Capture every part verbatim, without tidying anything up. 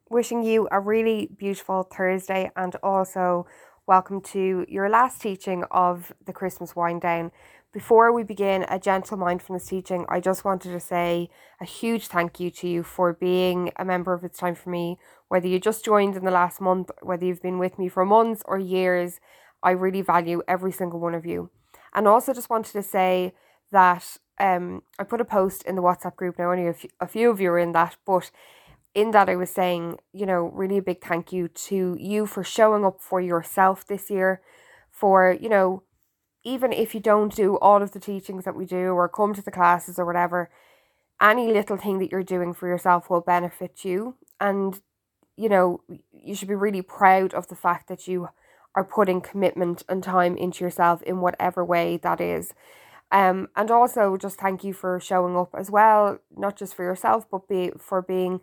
Wishing you a really beautiful Thursday and also welcome to your last teaching of the Christmas wind down. Before we begin a gentle mindfulness teaching, I just wanted to say a huge thank you to you for being a member of It's Time for Me. Whether you just joined in the last month, whether you've been with me for months or years, I really value every single one of you. And also just wanted to say that um, I put a post in the WhatsApp group. Now, only a few, a few of you are in that, but in that I was saying, you know, really a big thank you to you for showing up for yourself this year, for, you know, even if you don't do all of the teachings that we do or come to the classes or whatever, any little thing that you're doing for yourself will benefit you. And, you know, you should be really proud of the fact that you are putting commitment and time into yourself in whatever way that is. Um, and also just thank you for showing up as well, not just for yourself, but be for being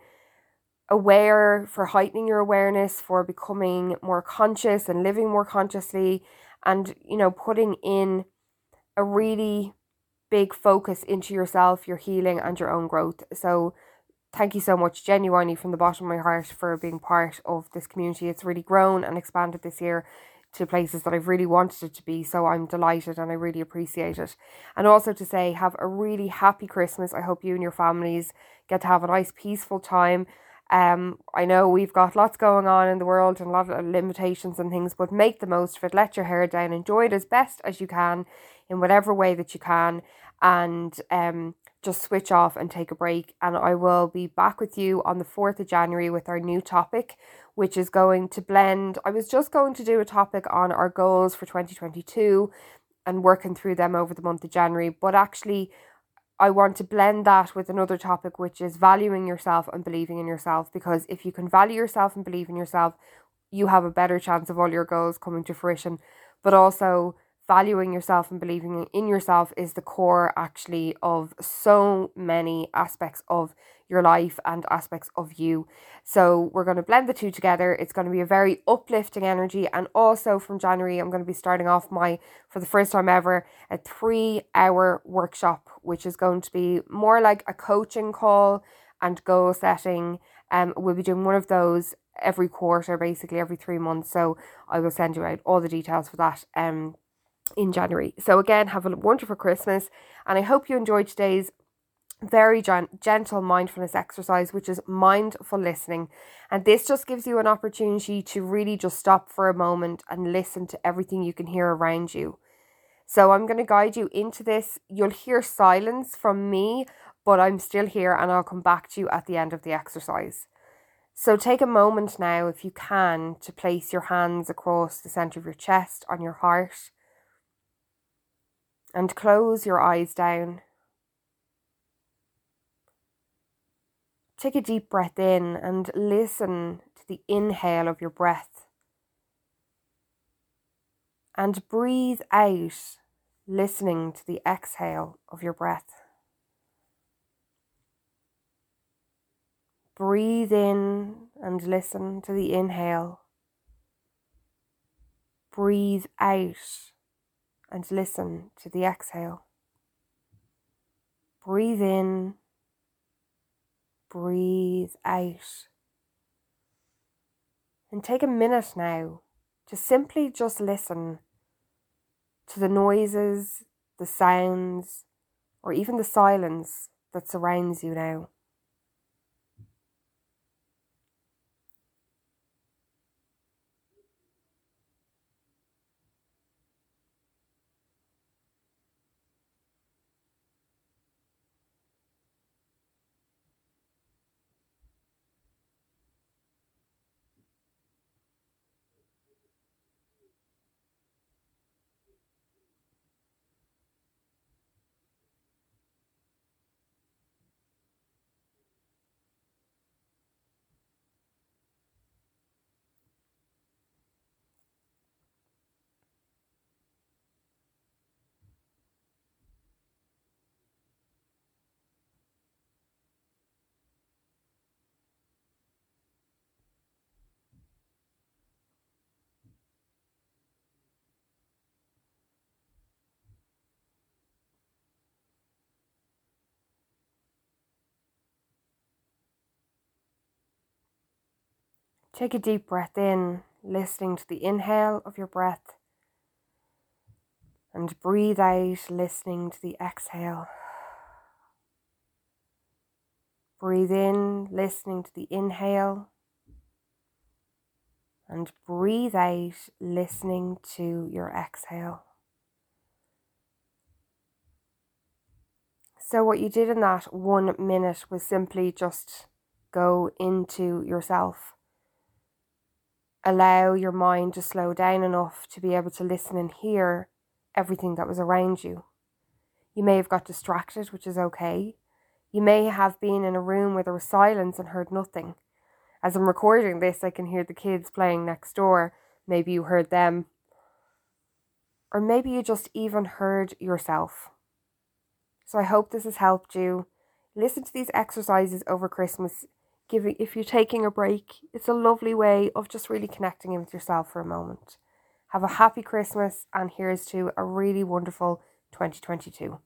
aware, for heightening your awareness, for becoming more conscious and living more consciously, and, you know, putting in a really big focus into yourself, your healing, and your own growth. So, thank you so much, genuinely, from the bottom of my heart, for being part of this community. It's really grown and expanded this year to places that I've really wanted it to be. So I'm delighted and I really appreciate it. And also to say, have a really happy Christmas. I hope you and your families get to have a nice, peaceful time. Um, I know we've got lots going on in the world and a lot of limitations and things, but make the most of it. Let your hair down. Enjoy it as best as you can in whatever way that you can. And um, just switch off and take a break. And I will be back with you on the fourth of January with our new topic, which is going to blend. I was just going to do a topic on our goals for twenty twenty-two and working through them over the month of January, but actually I want to blend that with another topic, which is valuing yourself and believing in yourself. Because if you can value yourself and believe in yourself, you have a better chance of all your goals coming to fruition. But also, valuing yourself and believing in yourself is the core, actually, of so many aspects of your life and aspects of you. So we're going to blend the two together. It's going to be a very uplifting energy. And also from January, I'm going to be starting off my, for the first time ever, a three hour workshop, which is going to be more like a coaching call and goal setting. Um, we'll be doing one of those every quarter, basically every three months. So I will send you out all the details for that um in January. So again, have a wonderful Christmas, and I hope you enjoyed today's very gen- gentle mindfulness exercise, which is mindful listening. And this just gives you an opportunity to really just stop for a moment and listen to everything you can hear around you. So I'm going to guide you into this. You'll hear silence from me, but I'm still here and I'll come back to you at the end of the exercise. So take a moment now, if you can, to place your hands across the centre of your chest on your heart and close your eyes down. Take a deep breath in and listen to the inhale of your breath. And breathe out, listening to the exhale of your breath. Breathe in and listen to the inhale. Breathe out and listen to the exhale. Breathe in. Breathe out. And take a minute now to simply just listen to the noises, the sounds, or even the silence that surrounds you now. Take a deep breath in, listening to the inhale of your breath, and breathe out, listening to the exhale. Breathe in, listening to the inhale, and breathe out, listening to your exhale. So what you did in that one minute was simply just go into yourself. Allow your mind to slow down enough to be able to listen and hear everything that was around you. You may have got distracted, which is okay. You may have been in a room where there was silence and heard nothing. As I'm recording this, I can hear the kids playing next door. Maybe you heard them. Or maybe you just even heard yourself. So I hope this has helped you. Listen to these exercises over Christmas. Giving, if you're taking a break, it's a lovely way of just really connecting in with yourself for a moment. Have a happy Christmas, and here's to a really wonderful twenty twenty-two.